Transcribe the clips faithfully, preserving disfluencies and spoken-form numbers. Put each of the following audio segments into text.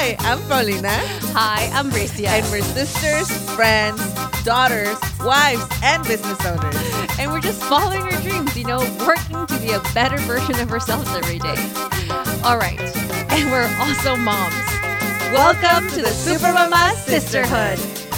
Hi, I'm Paulina. Hi, I'm Bricia. And we're sisters, friends, daughters, wives, and business owners. And we're just following our dreams, you know, working to be a better version of ourselves every day. All right. And we're also moms. Welcome to the Super Mama Sisterhood.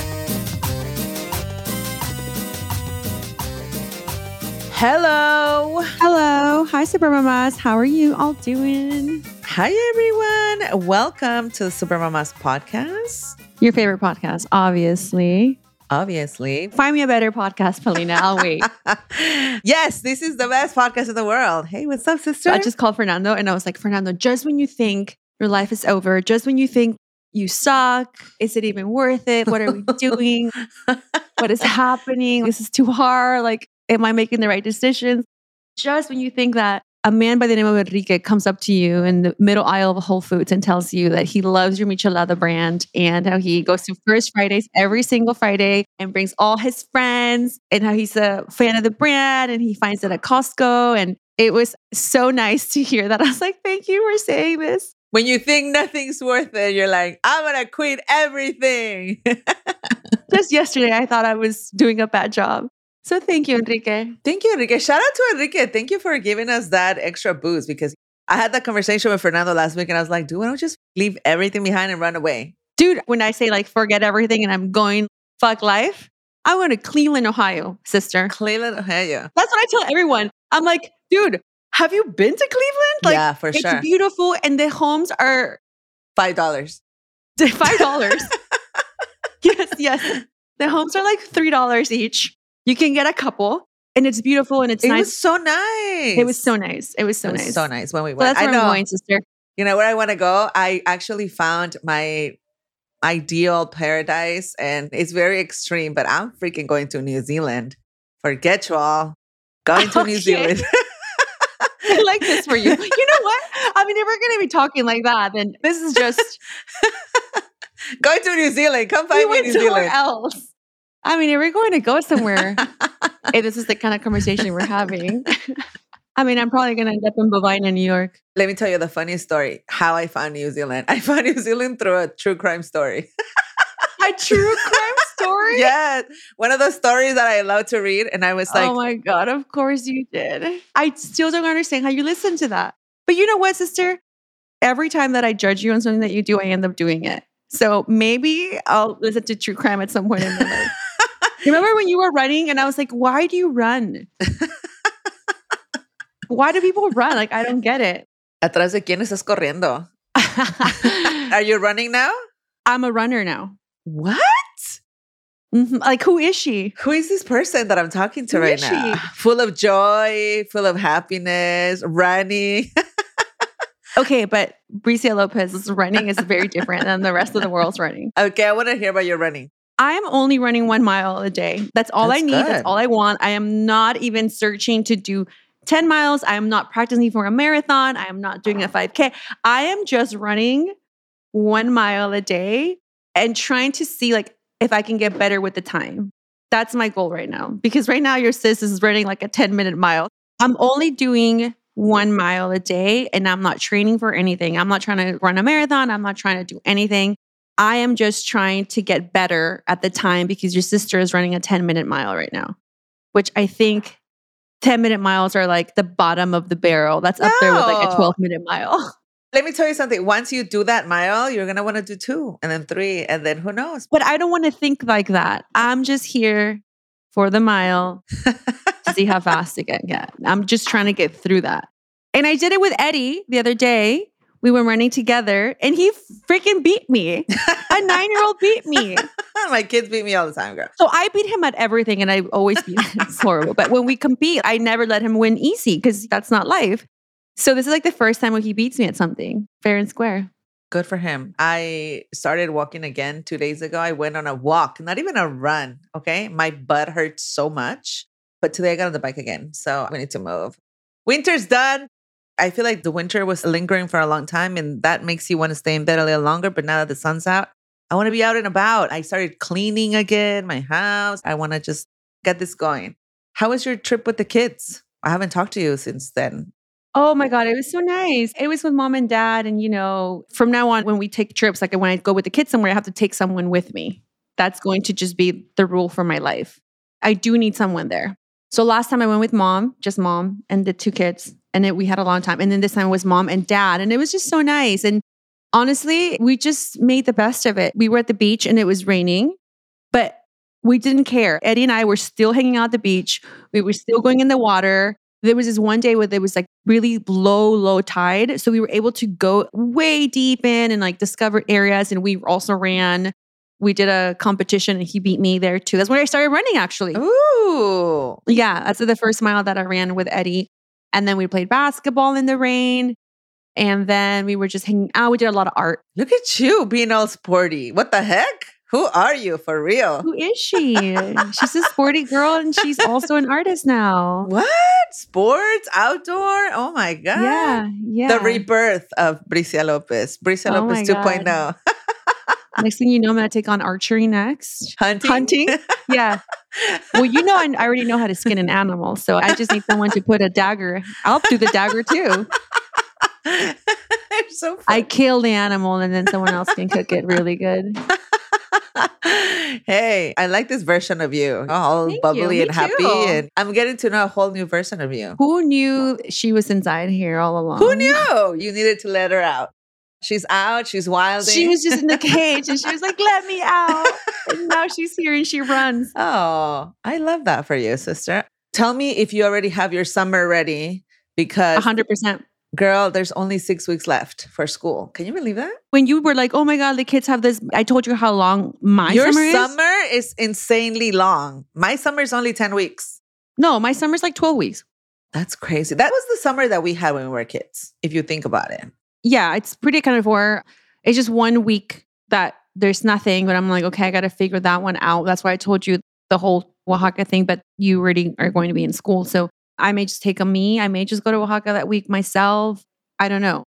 Hello. Hello. Hi, Super Mamas. How are you all doing? Hi, everyone. Welcome to the Super Mamas podcast. Your favorite podcast, obviously. Obviously. Find me a better podcast, Paulina. I'll wait. Yes, this is the best podcast in the world. Hey, what's up, sister? I just called Fernando and I was like, Fernando, just when you think your life is over, just when you think you suck, is it even worth it? What are we doing? What is happening? This is too hard. Like, am I making the right decisions? Just when you think that a man by the name of Enrique comes up to you in the middle aisle of Whole Foods and tells you that he loves your Michelada brand and how he goes to First Fridays every single Friday and brings all his friends and how he's a fan of the brand and he finds it at Costco. And it was so nice to hear that. I was like, thank you for saying this. When you think nothing's worth it, you're like, I'm going to quit everything. Just yesterday, I thought I was doing a bad job. So thank you, Enrique. Thank you, Enrique. Shout out to Enrique. Thank you for giving us that extra boost because I had that conversation with Fernando last week and I was like, dude, why don't just leave everything behind and run away? Dude, when I say like forget everything and I'm going fuck life, I'm going to Cleveland, Ohio, sister. Cleveland, Ohio. That's what I tell everyone. I'm like, dude, have you been to Cleveland? Like, yeah, for it's sure. It's beautiful and the homes are five dollars. five dollars. Yes, yes. The homes are like three dollars each. You can get a couple and it's beautiful and it's it nice. It was so nice. It was so nice. It was so it was nice. so nice when we went. So that's where I know. I'm going, sister. You know where I want to go? I actually found my ideal paradise and it's very extreme, but I'm freaking going to New Zealand. Forget you all. Going to Okay. New Zealand. I like this for you. You know what? I mean, if we're going to be talking like that, then this is just... Going to New Zealand. Come find we me in went New somewhere Zealand. else. I mean, if we're going to go somewhere, hey, this is the kind of conversation we're having. I mean, I'm probably going to end up in Bovina, New York. Let me tell you the funniest story, how I found New Zealand. I found New Zealand through a true crime story. A true crime story? Yes. One of those stories that I love to read. And I was like, oh my God, of course you did. I still don't understand how you listen to that. But you know what, sister? Every time that I judge you on something that you do, I end up doing it. So maybe I'll listen to true crime at some point in my life. Remember when you were running and I was like, why do you run? Why do people run? Like, I don't get it. ¿Atrás de quién estás corriendo? Are you running now? I'm a runner now. What? Mm-hmm. Like, who is she? Who is this person that I'm talking to Who right is now? she? Full of joy, full of happiness, running. Okay, but Bricia Lopez's running is very different than the rest of the world's running. Okay, I want to hear about your running. I am only running one mile a day. That's all That's I need. good. That's all I want. I am not even searching to do ten miles. I am not practicing for a marathon. I am not doing a five K. I am just running one mile a day and trying to see like if I can get better with the time. That's my goal right now. Because right now your sis is running like a ten minute mile. I'm only doing one mile a day and I'm not training for anything. I'm not trying to run a marathon. I'm not trying to do anything. I am just trying to get better at the time because your sister is running a ten minute mile right now, which I think ten minute miles are like the bottom of the barrel. That's up there with like a No. twelve minute mile. Let me tell you something. Once you do that mile, you're going to want to do two and then three and then who knows? But I don't want to think like that. I'm just here for the mile to see how fast it can get. I'm just trying to get through that. And I did it with Eddie the other day. We were running together and he freaking beat me. A nine-year-old beat me. My kids beat me all the time, girl. So I beat him at everything and I always beat him. It's horrible. But when we compete, I never let him win easy because that's not life. So this is like the first time when he beats me at something, fair and square. Good for him. I started walking again two days ago. I went on a walk, not even a run. Okay. My butt hurts so much. But today I got on the bike again. So we need to move. Winter's done. I feel like the winter was lingering for a long time and that makes you want to stay in bed a little longer. But now that the sun's out, I want to be out and about. I started cleaning again, my house. I want to just get this going. How was your trip with the kids? I haven't talked to you since then. Oh my God, it was so nice. It was with mom and dad. And, you know, from now on, when we take trips, like when I go with the kids somewhere, I have to take someone with me. That's going to just be the rule for my life. I do need someone there. So last time I went with mom, just mom and the two kids, and it, we had a long time. And then this time it was mom and dad, and it was just so nice. And honestly, we just made the best of it. We were at the beach and it was raining, but we didn't care. Eddie and I were still hanging out at the beach. We were still going in the water. There was this one day where there was like really low, low tide. So we were able to go way deep in and like discover areas. And we also ran. We did a competition and he beat me there too. That's when I started running actually. Ooh. Yeah, that's the first mile that I ran with Eddie. And then we played basketball in the rain. And then we were just hanging out. We did a lot of art. Look at you being all sporty. What the heck? Who are you for real? Who is she? She's a sporty girl and she's also an artist now. What? Sports? Outdoor? Oh my God. Yeah, yeah. The rebirth of Bricia Lopez. Bricia Oh Lopez my 2.0. Next thing you know, I'm going to take on archery next. Hunting? Hunting? Yeah. Well, you know, I already know how to skin an animal. So I just need someone to put a dagger. I'll do the dagger too. So funny. I kill the animal and then someone else can cook it really good. Hey, I like this version of you. All Thank bubbly you. and Me happy. too. And I'm getting to know a whole new version of you. Who knew she was inside here all along? Who knew? You needed to let her out. She's out. She's wilding. She was just in the cage and she was like, let me out. And now she's here and she runs. Oh, I love that for you, sister. Tell me if you already have your summer ready because, one hundred percent. girl, there's only six weeks left for school. Can you believe that? When you were like, oh my God, the kids have this. I told you how long my Your summer is. summer is insanely long. My summer is only ten weeks. No, my summer's like twelve weeks. That's crazy. That was the summer that we had when we were kids, if you think about it. Yeah, it's pretty kind of for, it's just one week that there's nothing, but I'm like, okay, I got to figure that one out. That's why I told you the whole Oaxaca thing, but you already are going to be in school. So I may just take a me. I may just go to Oaxaca that week myself. I don't know.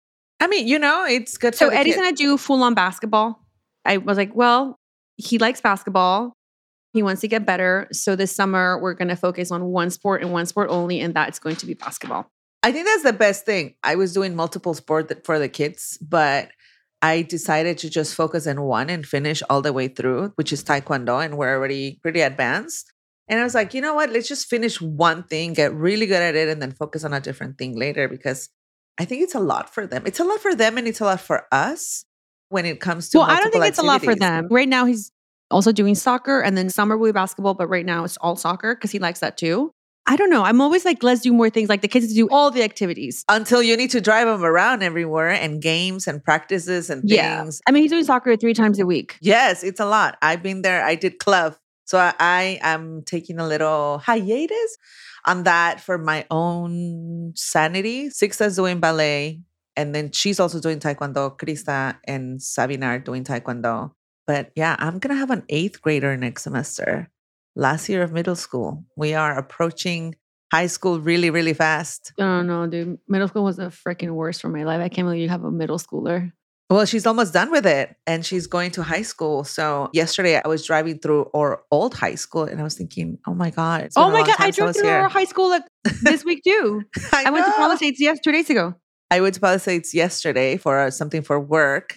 I mean, you know, it's good So for the Eddie's kid. going to do full on basketball. I was like, well, he likes basketball. He wants to get better. So this summer, we're going to focus on one sport and one sport only, and that's going to be basketball. I think that's the best thing. I was doing multiple sport th- for the kids, but I decided to just focus on one and finish all the way through, which is Taekwondo, and we're already pretty advanced. And I was like, you know what? Let's just finish one thing, get really good at it, and then focus on a different thing later because I think it's a lot for them. It's a lot for them and it's a lot for us when it comes to Well, I don't think multiple it's a lot for activities. them. Right now, he's also doing soccer and then summer will be basketball, but right now it's all soccer because he likes that too. I don't know. I'm always like, let's do more things. Like the kids do all the activities. Until you need to drive them around everywhere and games and practices and Yeah. things. I mean, he's doing soccer three times a week. Yes, it's a lot. I've been there. I did club. So I, I am taking a little hiatus on that for my own sanity. Sixta's doing ballet. And then she's also doing Taekwondo. Krista and Sabina are doing Taekwondo. But yeah, I'm going to have an eighth grader next semester. Last year of middle school. We are approaching high school really, really fast. I don't know, dude. Middle school was the freaking worst for my life. I can't believe you have a middle schooler. Well, she's almost done with it and she's going to high school. So yesterday I was driving through our old high school and I was thinking, oh my God. it's been Oh a my long God. time I since drove was through here. our high school like this week too. I, I went to know. Palisades yes, two days ago. I went to Palisades yesterday for uh, something for work.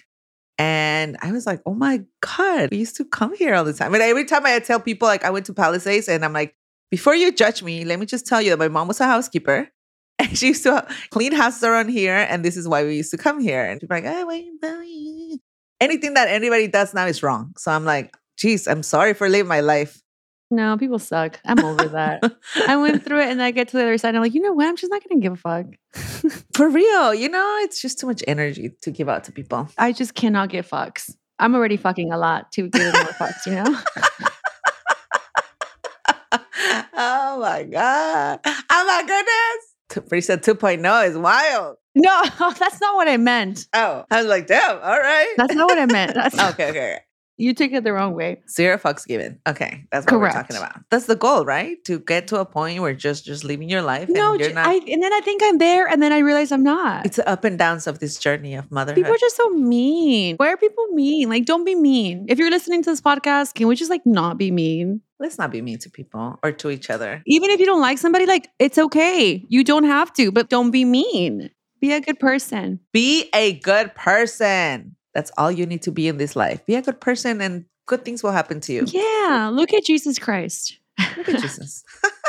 And I was like, oh my God, we used to come here all the time. And every time I tell people like I went to Palisades and I'm like, before you judge me, let me just tell you that my mom was a housekeeper. And she used to clean houses around here. And this is why we used to come here. And people are like, oh, wait, wait. Anything that anybody does now is wrong. So I'm like, geez, I'm sorry for living my life. No, people suck. I'm over that. I went through it and I get to the other side. And I'm like, you know what? I'm just not going to give a fuck. For real, you know, it's just too much energy to give out to people. I just cannot give fucks. I'm already fucking a lot to give more fucks, you know? Oh my God. Oh my goodness. Brisa two point oh is wild. No, that's not what I meant. Oh, I was like, damn, all right. That's not what I meant. That's, okay, okay, okay. You took it the wrong way. Zero fucks given. Okay, that's what Correct. we're talking about. That's the goal, right? To get to a point where just just living your life. No, and you're j- not. I, and then I think I'm there and then I realize I'm not. It's the up and downs of this journey of motherhood. People are just so mean. Why are people mean? Like, don't be mean. If you're listening to this podcast, can we just like not be mean? let's not be mean to people or to each other. Even if you don't like somebody, like it's okay. You don't have to, but don't be mean. Be a good person. Be a good person. That's all you need to be in this life. Be a good person and good things will happen to you. Yeah. Look at Jesus Christ. Look at Jesus.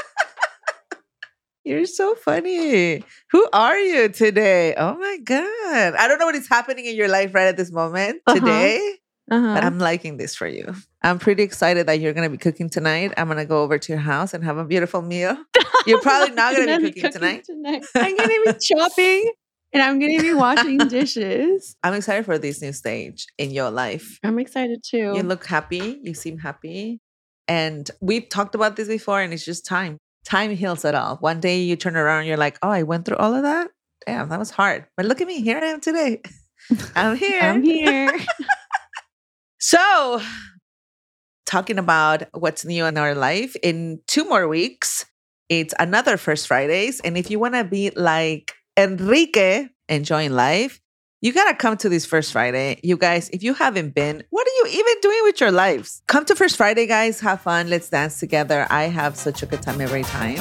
You're so funny. Who are you today? Oh my God. I don't know what is happening in your life right at this moment Uh-huh. today, Uh-huh. but I'm liking this for you. I'm pretty excited that you're going to be cooking tonight. I'm going to go over to your house and have a beautiful meal. You're probably not going to I'm be gonna cooking, tonight. I'm going to be shopping and I'm going to be washing dishes. I'm excited for this new stage in your life. I'm excited too. You look happy. You seem happy. And we've talked about this before, and it's just time. Time heals it all. One day you turn around and you're like, oh, I went through all of that? Damn, that was hard. But look at me. Here I am today. I'm here. I'm here. So, talking about what's new in our life, in two more weeks, it's another First Fridays. And if you want to be like Enrique, enjoying life, you got to come to this First Friday. You guys, if you haven't been, what are you even doing with your lives? Come to First Friday, guys. Have fun. Let's dance together. I have such a good time every time.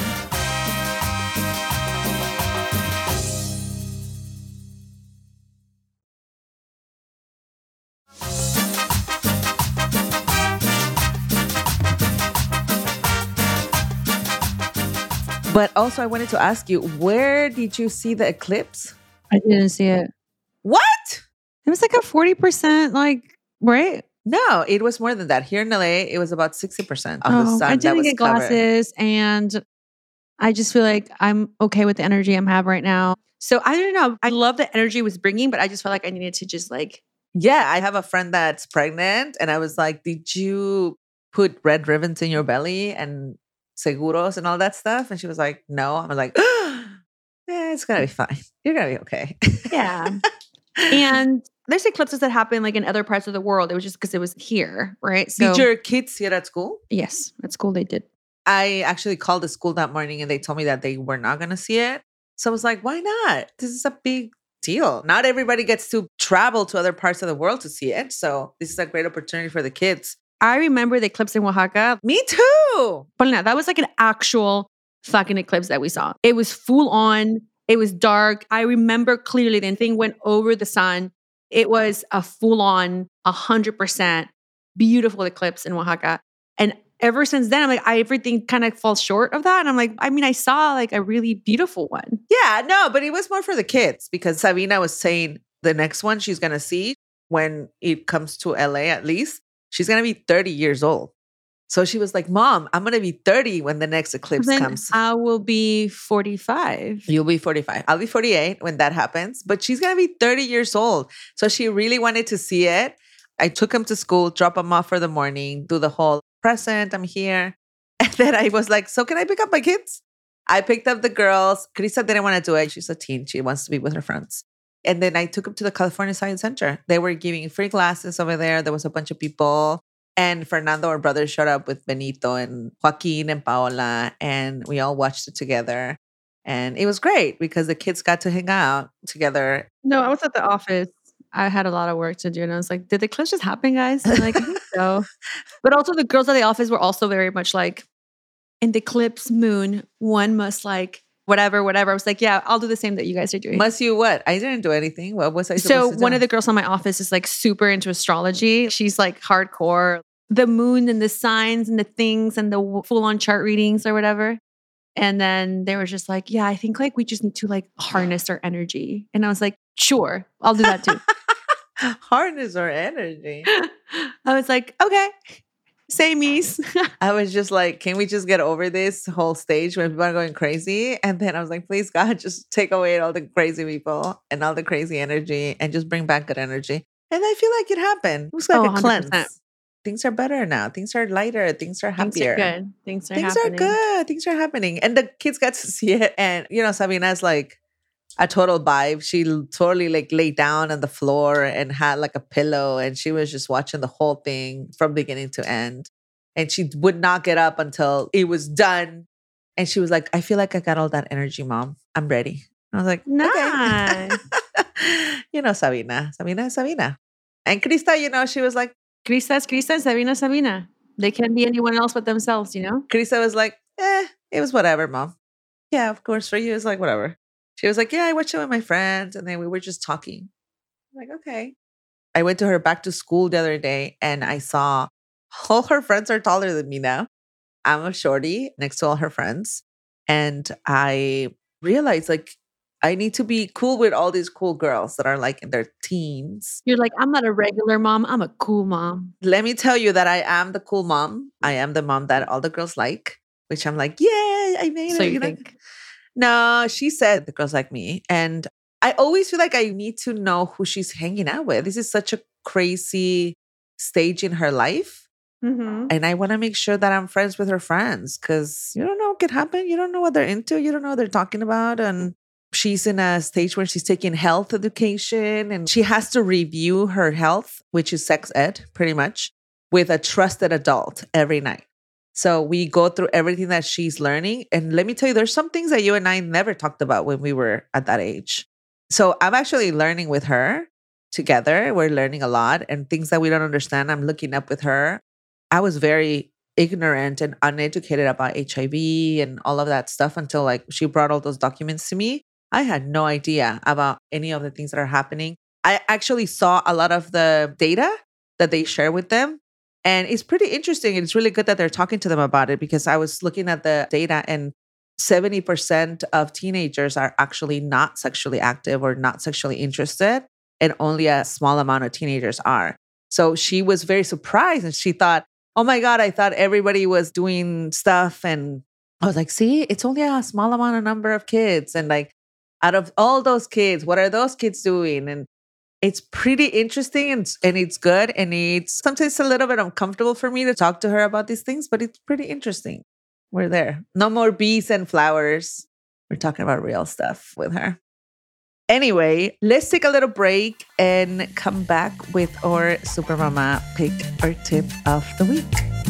But also, I wanted to ask you, where did you see the eclipse? I didn't see it. What? It was like a forty percent, like, right? No, it was more than that. Here in L A, it was about sixty percent of the Oh, sun I that didn't was get covered. glasses and I just feel like I'm okay with the energy I'm have right now. So I don't know. I love the energy it was bringing, but I just felt like I needed to just like, Yeah, I have a friend that's pregnant, and I was like, did you put red ribbons in your belly and seguros and all that stuff? And she was like, no. I was like, yeah, it's going to be fine. You're going to be okay. yeah. And there's eclipses that happen like in other parts of the world. It was just because it was here, right? So Did your kids see it at school? yes, at school they did. I actually called the school that morning and they told me that they were not going to see it. So I was like, why not? This is a big deal. Not everybody gets to travel to other parts of the world to see it. So this is a great opportunity for the kids. I remember the eclipse in Oaxaca. Me too. But no, that was like an actual fucking eclipse that we saw. It was full on. It was dark. I remember clearly the thing went over the sun. It was a full on, one hundred percent beautiful eclipse in Oaxaca. And ever since then, I'm like, I, everything kind of falls short of that. And I'm like, I mean, I saw like a really beautiful one. Yeah, no, but it was more for the kids because Sabina was saying the next one she's going to see when it comes to L A at least, she's going to be thirty years old. So she was like, Mom, I'm going to be thirty when the next eclipse Then comes. I will be forty-five. You'll be forty-five. I'll be forty-eight when that happens. But she's going to be thirty years old. So she really wanted to see it. I took him to school, drop him off for the morning, do the whole present, I'm here. And then I was like, so can I pick up my kids? I picked up the girls. Krista didn't want to do it. She's a teen. She wants to be with her friends. And then I took them to the California Science Center. They were giving free classes over there. There was a bunch of people. And Fernando, our brother, showed up with Benito and Joaquin and Paola. And we all watched it together. And it was great because the kids got to hang out together. No, I was at the office. I had a lot of work to do. And I was like, did the eclipse just happen, guys? I'm like, I think so. But also the girls at the office were also very much like, in the eclipse moon, one must like whatever, whatever. I was like, yeah, I'll do the same that you guys are doing. Must you what? I didn't do anything. What was I supposed So to do? one of the girls on my office is like super into astrology. She's like hardcore. The moon and the signs and the things and the full on chart readings or whatever. And then they were just like, yeah, I think like we just need to like harness our energy. And I was like, sure, I'll do that too. Harness our energy. I was like, okay, samees. I was just like, can we just get over this whole stage when people are going crazy? And then I was like, please, God, just take away all the crazy people and all the crazy energy and just bring back good energy. And I feel like it happened. It was like Oh, a one hundred percent. cleanse. Things are better now. Things are lighter. Things are Things happier. are good. Things are Things happening. are good. Things are happening. And the kids got to see it. And, you know, Sabina's like a total vibe. She l- totally like laid down on the floor and had like a pillow. And she was just watching the whole thing from beginning to end. And she would not get up until it was done. And she was like, I feel like I got all that energy, Mom. I'm ready. I was like, Nice. okay. You know, Sabina. Sabina is Sabina. And Krista, you know, she was like, Krista es Krista and Sabina es Sabina. They can be anyone else but themselves, you know? Krista was like, eh, it was whatever, mom. Yeah, of course. For you, it's like whatever. She was like, yeah, I watched it with my friends. And then we were just talking. I'm like, okay. I went to her back to school the other day and I saw all her friends are taller than me now. I'm a shorty next to all her friends. And I realized like I need to be cool with all these cool girls that are like in their teens. You're like, I'm not a regular mom. I'm a cool mom. Let me tell you that I am the cool mom. I am the mom that all the girls like, which I'm like, yay, I made So it. you You know? think? No, she said the girls like me. And I always feel like I need to know who she's hanging out with. This is such a crazy stage in her life. Mm-hmm. And I want to make sure that I'm friends with her friends because you don't know what could happen. You don't know what they're into. You don't know what they're talking about. And she's in a stage where she's taking health education and she has to review her health, which is sex ed pretty much, with a trusted adult every night. So we go through everything that she's learning. And let me tell you, there's some things that you and I never talked about when we were at that age. So I'm actually learning with her together. We're learning a lot and things that we don't understand. I'm looking up with her. I was very ignorant and uneducated about H I V and all of that stuff until like she brought all those documents to me. I had no idea about any of the things that are happening. I actually saw a lot of the data that they share with them. And it's pretty interesting. It's really good that they're talking to them about it because I was looking at the data and seventy percent of teenagers are actually not sexually active or not sexually interested. And only a small amount of teenagers are. So she was very surprised and she thought, oh my God, I thought everybody was doing stuff. And I was like, see, it's only a small amount of number of kids. And like, out of all those kids, what are those kids doing? And it's pretty interesting and, and it's good. And it's sometimes a little bit uncomfortable for me to talk to her about these things, but it's pretty interesting. We're there. No more bees and flowers. We're talking about real stuff with her. Anyway, let's take a little break and come back with our Supermama pick or tip of the week.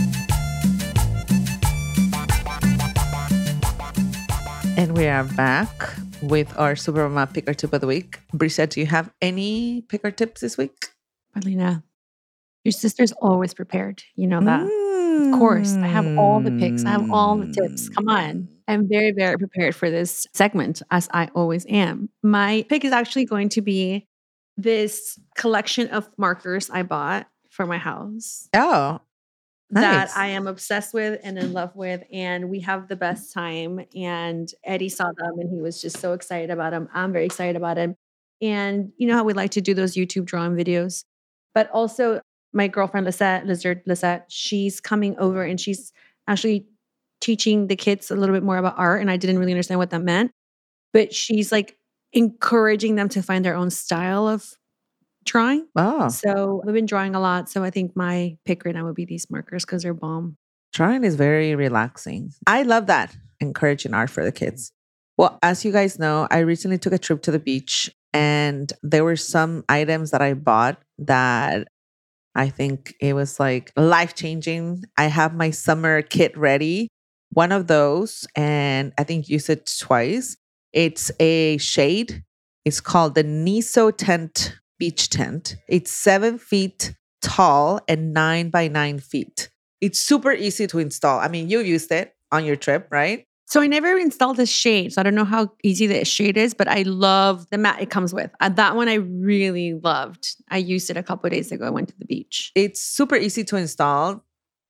And we are back with our Supermama pick or tip of the week. Brisa, do you have any pick or tips this week? Marlena, your sister's always prepared. You know that. Mm. Of course. I have all the picks. I have all the tips. Come on. I'm very, very prepared for this segment, as I always am. My pick is actually going to be this collection of markers I bought for my house. Oh, nice. That I am obsessed with and in love with. And we have the best time. And Eddie saw them and he was just so excited about them. I'm very excited about him. And you know how we like to do those YouTube drawing videos? But also my girlfriend, Lisette, Lizard Lisette, she's coming over and she's actually teaching the kids a little bit more about art. And I didn't really understand what that meant. But she's like encouraging them to find their own style of drawing. Oh. So we've been drawing a lot. So I think my pick right now would be these markers because they're bomb. Drawing is very relaxing. I love that. Encouraging art for the kids. Well, as you guys know, I recently took a trip to the beach and there were some items that I bought that I think it was like life-changing. I have my summer kit ready. One of those, and I think used it twice. It's a shade. It's called the Niso Tent Beach Tent. It's seven feet tall and nine by nine feet. It's super easy to install. I mean, you used it on your trip, right? So I never installed this shade. So I don't know how easy the shade is, but I love the mat it comes with. Uh, that one I really loved. I used it a couple of days ago. I went to the beach. It's super easy to install.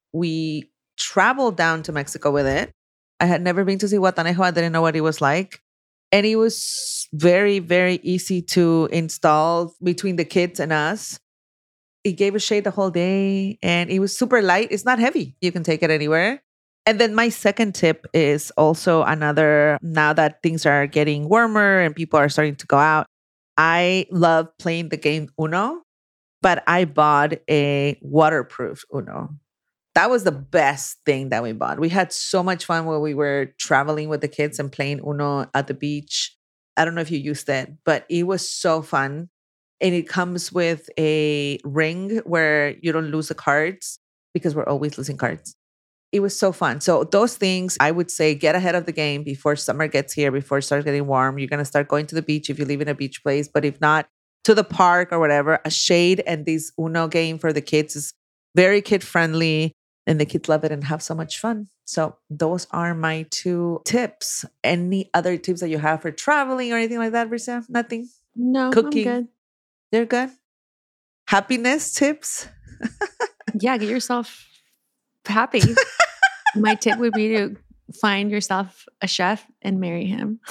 We traveled down to Mexico with it. I had never been to Zihuatanejo. I didn't know what it was like. And it was very, very easy to install between the kids and us. It gave us shade the whole day and it was super light. It's not heavy. You can take it anywhere. And then my second tip is also another, now that things are getting warmer and people are starting to go out, I love playing the game Uno, but I bought a waterproof Uno. That was the best thing that we bought. We had so much fun when we were traveling with the kids and playing Uno at the beach. I don't know if you used it, but it was so fun. And it comes with a ring where you don't lose the cards because we're always losing cards. It was so fun. So those things, I would say, get ahead of the game before summer gets here, before it starts getting warm. You're going to start going to the beach if you live in a beach place. But if not, to the park or whatever, a shade and this Uno game for the kids is very kid friendly. and the kids love it and have so much fun. So those are my two tips. Any other tips that you have for traveling or anything like that, Brisa? Nothing? No, Cooking? I'm good. They're good? Happiness tips? Yeah, get yourself happy. My tip would be to find yourself a chef and marry him.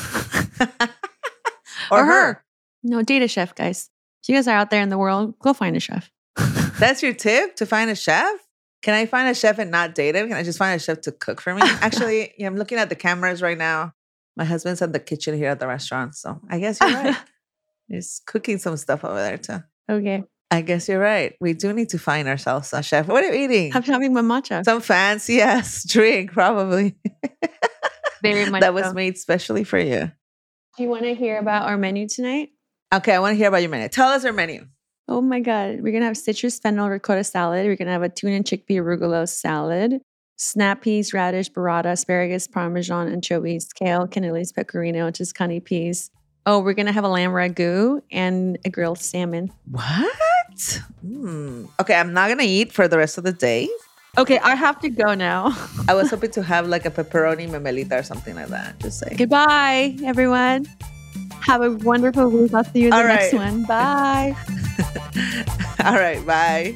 or, Or her. her. No, date a chef, guys. If you guys are out there in the world, go find a chef. That's your tip, to find a chef? Can I find a chef and not date him? Can I just find a chef to cook for me? Actually, yeah, I'm looking at the cameras right now. My husband's in the kitchen here at the restaurant. So I guess you're right. He's cooking some stuff over there too. Okay. I guess you're right. We do need to find ourselves a chef. What are you eating? I'm having my matcha. Some fancy ass drink, probably. Very much that was so. made specially for you. Do you want to hear about our menu tonight? Okay, I want to hear about your menu. Tell us our menu. Oh my God. We're going to have citrus fennel ricotta salad. We're going to have a tuna and chickpea arugula salad, snap peas, radish, burrata, asparagus, parmesan, anchovies, kale, cannolis, pecorino, Tuscany peas. Oh, we're going to have a lamb ragu and a grilled salmon. What? Mm. Okay, I'm not going to eat for the rest of the day. Okay, I have to go now. I was hoping to have like a pepperoni memelita or something like that. Just say. Goodbye, everyone. Have a wonderful week. I'll see you in the All next right. one. Bye. All right, bye.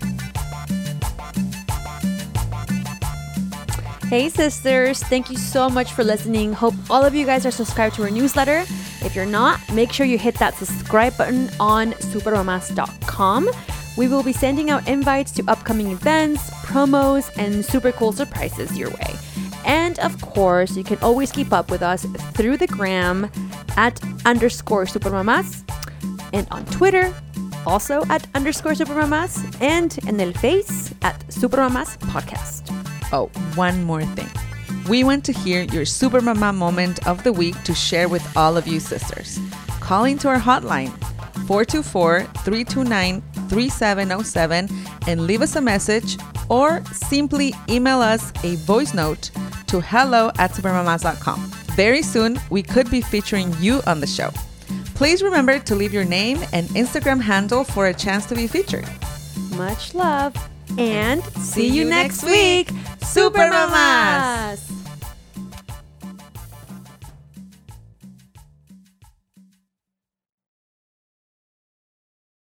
Hey sisters, thank you so much for listening. Hope all of you guys are subscribed to our newsletter. If you're not, make sure you hit that subscribe button on supermamas dot com. We will be sending out invites to upcoming events, promos, and super cool surprises your way. And of course, you can always keep up with us through the gram at underscore supermamas, and on Twitter, also at underscore supermamas, and in el face at supermamas podcast. Oh, one more thing. We want to hear your super mama moment of the week to share with all of you sisters. Call into our hotline, four two four, three two nine, three seven zero seven, and leave us a message, or simply email us a voice note to hello at supermamas dot com. Very soon, we could be featuring you on the show. Please remember to leave your name and Instagram handle for a chance to be featured. Much love, and see, See you you next next week, week, Super Mamas!